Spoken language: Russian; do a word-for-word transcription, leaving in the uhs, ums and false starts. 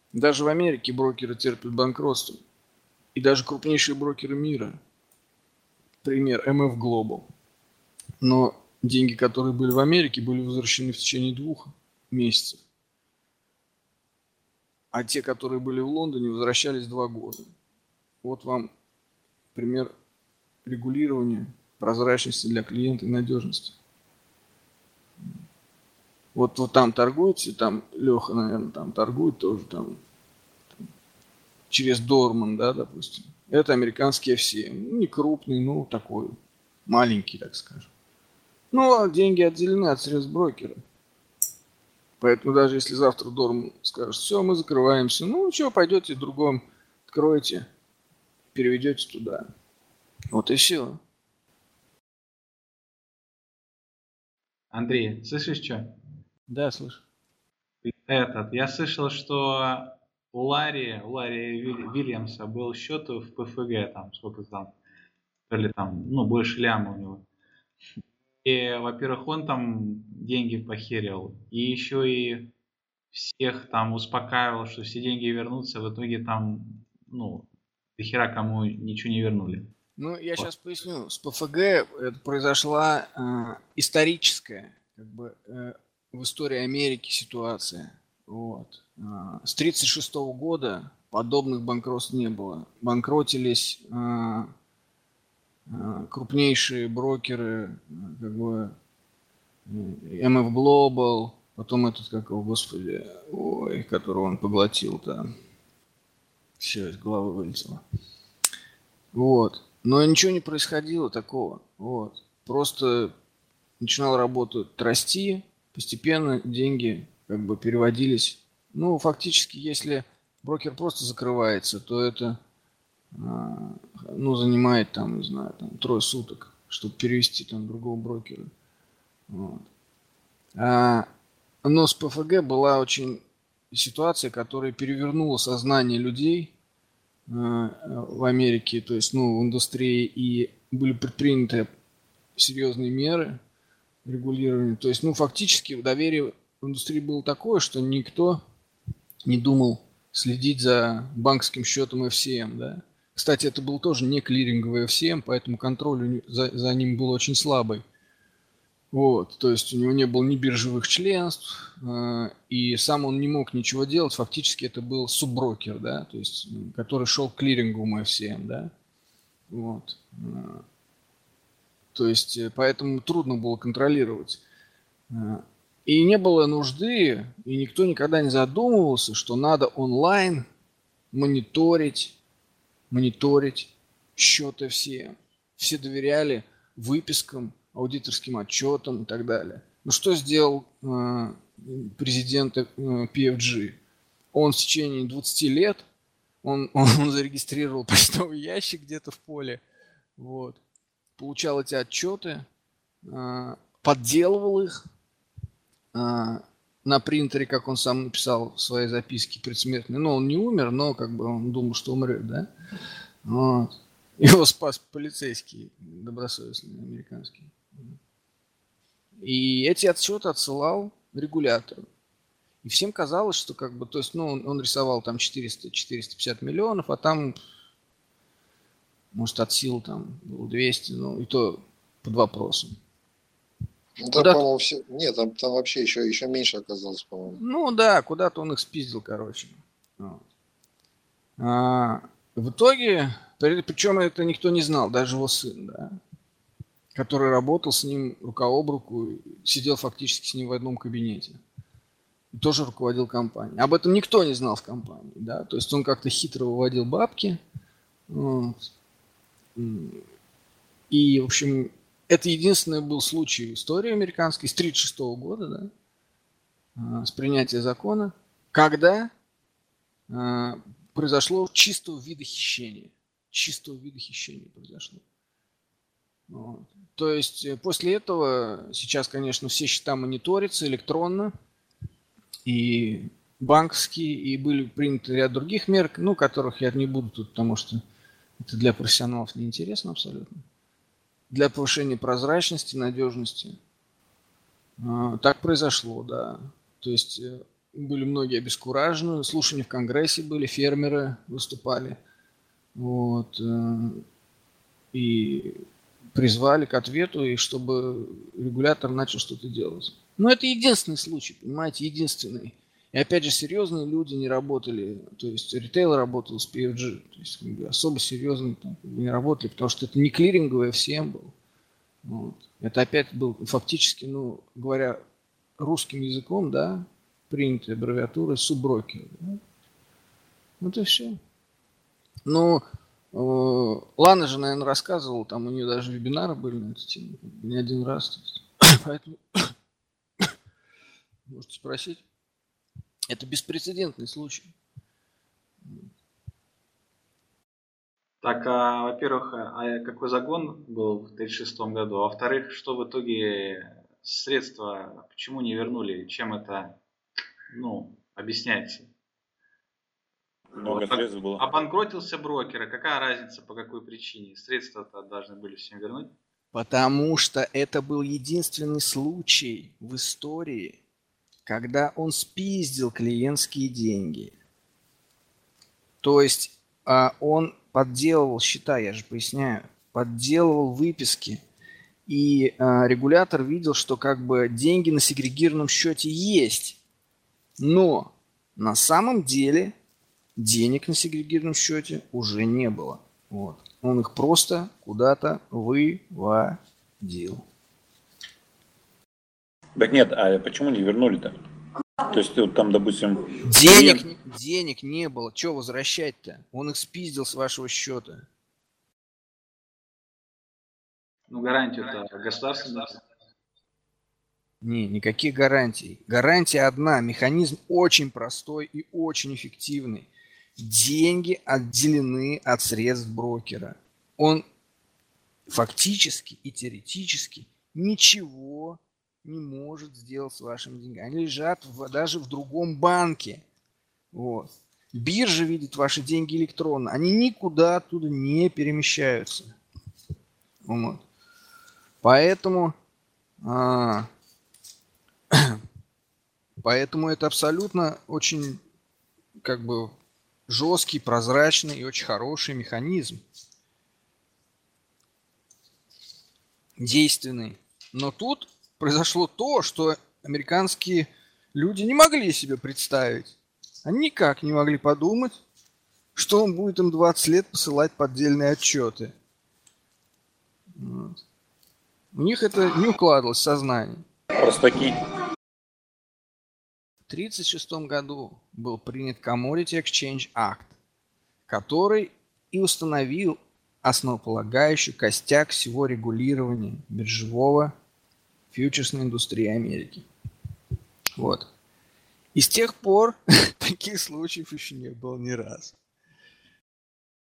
Даже в Америке брокеры терпят банкротство. И даже крупнейшие брокеры мира. Пример эм эф Global. Но деньги, которые были в Америке, были возвращены в течение двух месяцев. А те, которые были в Лондоне, возвращались два года. Вот вам пример регулирования, прозрачности для клиента и надежности. Вот, вот там торгуете, там Леха, наверное, там торгует тоже там, там через Дорман, да, допустим. Это американский эф си эм. Ну, не крупный, ну, такой маленький, так скажем. Ну, а деньги отделены от средств брокера. Поэтому даже если завтра Дорман скажет, все, мы закрываемся, ну, что, пойдете в другом, откроете, переведете туда. Вот и все. Андрей, слышишь что? Да, слышу. Этот, я слышал, что у Ларри, у Ларри Виль- Вильямса был счет в пэ эф гэ, там, сколько там, то ли там, ну, больше ляма у него. И, во-первых, он там деньги похерил, и еще и всех там успокаивал, что все деньги вернутся, в итоге там, ну, до хера кому ничего не вернули. Ну, я Вот. сейчас поясню. С пэ эф гэ это произошла э, историческая, как бы, э, в истории Америки ситуация. Вот. А, с тридцать шестого года подобных банкротств не было. Банкротились э, э, крупнейшие брокеры, э, как бы э, эм эф Global, потом этот, как его, господи, ой, которого он поглотил там. Все, из головы вылетело. Вот. Но ничего не происходило такого. Вот. Просто начинал работать расти, постепенно деньги как бы переводились. Ну, фактически, если брокер просто закрывается, то это а, ну, занимает там, не знаю, там, трое суток, чтобы перевести там другого брокера. Вот. А, но с пэ эф гэ была очень ситуация, которая перевернула сознание людей э, в Америке, то есть, ну, в индустрии, и были предприняты серьезные меры регулирования. То есть, ну, фактически доверие в индустрии было такое, что никто не думал следить за банковским счетом эф си эм, да. Кстати, это был тоже не клиринговый эф си эм, поэтому контроль за, за ним был очень слабый. Вот, то есть у него не было ни биржевых членств, э, и сам он не мог ничего делать. Фактически это был субброкер, да, то есть, который шел к клиринговому эф си эм, да. Вот. То есть, поэтому трудно было контролировать. И не было нужды, и никто никогда не задумывался, что надо онлайн мониторить, мониторить счеты все. Все доверяли выпискам, аудиторским отчетам и так далее. Ну что сделал э, президент э, пи эф джи? Он в течение двадцати лет, он, он зарегистрировал почтовый ящик где-то в поле, вот, получал эти отчеты, э, подделывал их, а, на принтере, как он сам написал в своей записке предсмертной. Ну, он не умер, но как бы он думал, что умрет, да? Вот. Его спас полицейский, добросовестный американский. И эти отчеты отсылал регулятору. И всем казалось, что как бы, то есть, ну, он, он рисовал там четыреста четыреста пятьдесят миллионов, а там, может, от сил там было двести, ну, и то под вопросом. Ну, там, Куда-то, по-моему, все... Нет, там, там вообще еще, еще меньше оказалось, по-моему. ну да, куда-то он их спиздил, короче. Вот. А, в итоге, причем это никто не знал, даже его сын, да, который работал с ним рука об руку, сидел фактически с ним в одном кабинете. И тоже руководил компанией. Об этом никто не знал в компании, да, то есть он как-то хитро выводил бабки. Вот. И, в общем, это единственный был случай в истории американской с тысяча девятьсот тридцать шестого года, да, с принятия закона, когда произошло чистого вида хищение. Чистого вида хищения произошло. Вот. То есть после этого сейчас, конечно, все счета мониторятся электронно, и банковские, и были приняты ряд других мер, ну, которых я не буду тут, потому что это для профессионалов неинтересно абсолютно. Для повышения прозрачности, надежности. Так произошло, да. То есть были многие обескуражены, слушания в Конгрессе были, фермеры выступали, вот, и призвали к ответу, и чтобы регулятор начал что-то делать. Но это единственный случай, понимаете, единственный. И опять же, серьезные люди не работали, то есть ритейл работал с пи эф джи, то есть как бы, особо серьезные там, не работали, потому что это не клиринговый эф си эм был. Вот. Это опять был фактически, ну, говоря русским языком, да, принятая аббревиатура субброкер. Да? Вот и все. Ну, э, Лана же, наверное, рассказывала, там у нее даже вебинары были на эту тему, не один раз. Поэтому можете спросить. Это беспрецедентный случай. Так, а, во-первых, а какой загон был в тридцать шестом году? А во-вторых, что в итоге средства, почему не вернули? Чем это, ну, объясняется? Много Вот. средств было. Обанкротился брокер, а какая разница, по какой причине? Средства-то должны были всем вернуть. Потому что это был единственный случай в истории, когда он спиздил клиентские деньги. То есть а, он подделывал счета, я же поясняю, подделывал выписки. И а, регулятор видел, что как бы деньги на сегрегированном счете есть. Но на самом деле денег на сегрегированном счете уже не было. Вот. Он их просто куда-то выводил. Так нет, а почему не вернули-то? То есть вот там, допустим... Денег, клиент... денег не было. Че возвращать-то? Он их спиздил с вашего счета. Ну, гарантию-то государство. Не, никаких гарантий. Гарантия одна. Механизм очень простой и очень эффективный. Деньги отделены от средств брокера. Он фактически и теоретически ничего не может сделать с вашими деньгами. Они лежат в, даже в другом банке. Вот. Биржа видит ваши деньги электронно. Они никуда оттуда не перемещаются. Вот. Поэтому, а, поэтому это абсолютно очень как бы жесткий, прозрачный и очень хороший механизм. Действенный. Но тут произошло то, что американские люди не могли себе представить. Они никак не могли подумать, что он будет им двадцать лет посылать поддельные отчеты. Вот. У них это не укладывалось в сознание. Простаки. В тридцать шестом году был принят Commodity Exchange Act, который и установил основополагающий костяк всего регулирования биржевого фьючерсной индустрии Америки. Вот. И с тех пор таких случаев еще не было ни разу.